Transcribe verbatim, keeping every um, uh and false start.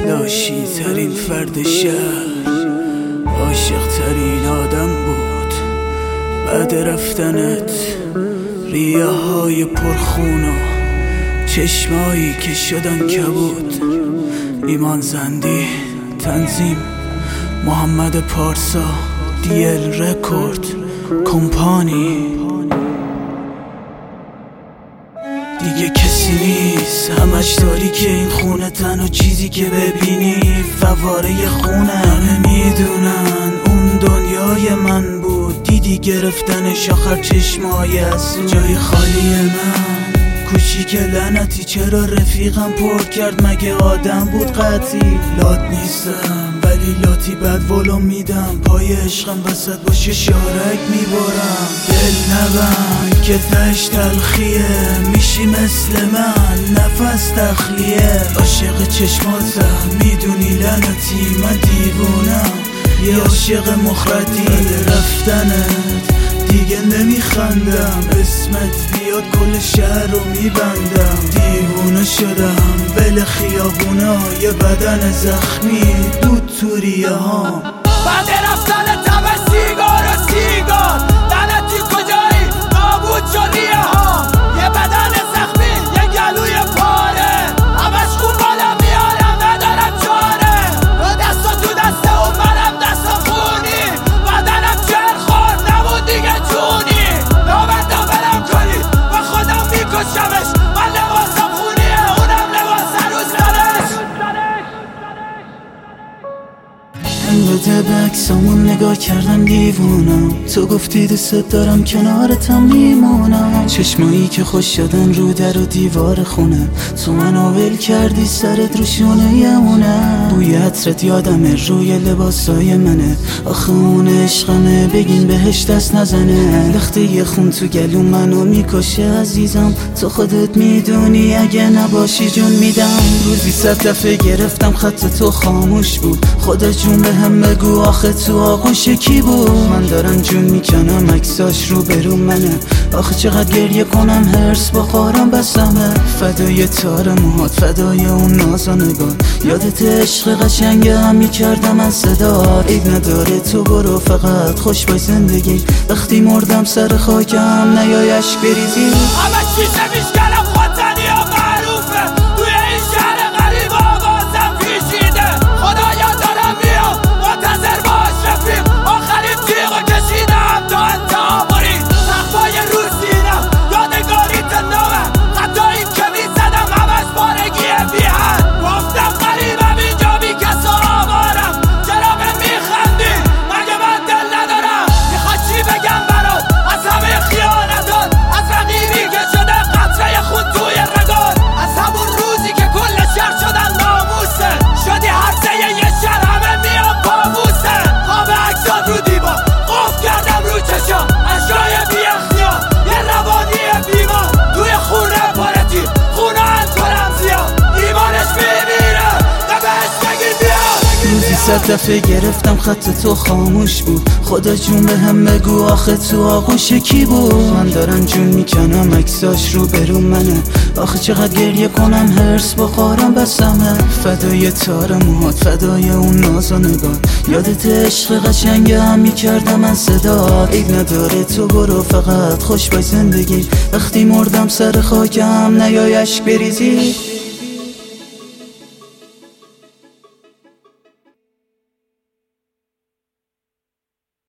لاشی ترین فرد شهر، عاشق ترین آدم بود. بعد رفتنت ریه های پرخون و چشمایی که شدن کبود. ایمان زندی تنظیم محمد پارسا، دیل رکورد کمپانی. دیگه کسی نیست، همش داری که این خونه تنها چیزی که ببینی فواره خونه. همه میدونن اون دنیای من بود، دیدی گرفتنش آخر چشمای از جای خالی من. کوچیک لعنتی چرا رفیقم پر کرد، مگه آدم بود قطعی؟ لات نیستم ولی لاتی بد ولو میدم، پای عشقم وسط باشه شارک میبارم. دل نبند که تش تلخیه، میشی مثل من نفس تخلیه. عاشق چشماتم میدونی لعنتی من دیوونم، یه عاشق مخردی. بعد رفتنت دیگه نمیخندم، اسمت بیاد کل شهر رو میبندم. دیوونه شدم بل خیابونا، یه بدن زخمی دود تو ریه ها. بعد رفتن تب سیگار و سیگار، لعنتی کجایی نابود شد ریه ها. یه بدن زخمی یه گلوی پاره، همش خون بالا میارم ندارم چاره. و دستا تو دسته و منم دستا خونی، بدنم جر خورد نمون دیگه جونی. نامردم برم کنی و خودم میکشمش، من لباسم خونیه اونم لباس روز درش. انقدر به عکسامون نگاه کردم دیوونم، تو گفتی دوست دارم کنارتم میمونم. چشمایی که خوش شدن رو در و دیوار خونه، تو منو ول کردی سرت رو شونه یمونه. بوی عطرت یادمه روی لباسای منه، آخه اون عشقمه بگین بهش دست نزنه. لخته یه خون تو گلو منو میکشه عزیزم، تو خودت میدونی اگه نباشی جون میدم. روزی صد دفعه گرفتم خط تو خاموش بود، خدا جون به هم بگو آخه تو آغوش کی بود. من دارم جون میکنم عکساش رو برو منه، آخه چقدر گریه کنم هرس بخورم بسمه. فدای تار موهات، فدای اون نازانگان، یادت عشق قشنگه هم میکردم از صدا. عیب نداره تو برو فقط خوش باش زندگی، وقتی مردم سر خاکم نیای اشک بریزی. همه چیز میشکنم خواستنی ها معروفه، توی این شهر غریب آوازم پیشیده. خدایا دارم میام منتظر باش رفیق، آخرین تیغو کشیدم تا انتها برید. صفای رو سینم یادگاری تنامه، خطایی که میزدم همش بارگیه بیهن. گفتم غریبم اینجا بی کس و آوارم، چرا به میخندی مگه من دل ندارم؟ میخواد چی بگم برات از همه خیانتات، از رقیبی که شده قطره خون توی رگات، از همون روزی که کل شهر شدن ناموسه، شدی هرزه یه شهر همه میان پاموسه. خواب عکسات رو دیوار قف کردم رو چشم، اشکای بی اختیار یه روانی بیمار. توی خونه پارتی خونه الکلم زیاد، ایمانش میمیره بهش بگیر بیاد. روزی صد دفعه گرفتم خط تو خاموش بود، خدا جون به هم بگو آخه تو آغوش کی بود. من دارم جون میکنم عکساش رو برو منه، آخه چقدر گریه کنم هرس بخورم بسمه. فدای تار موهات، فدای اون ناز و نگاه، یادت عشق قشنگه هم میکردم از صدا. عیب نداره تو برو فقط خوش باش زندگی، وقتی مردم سر خاکم نیای اشک بریزی.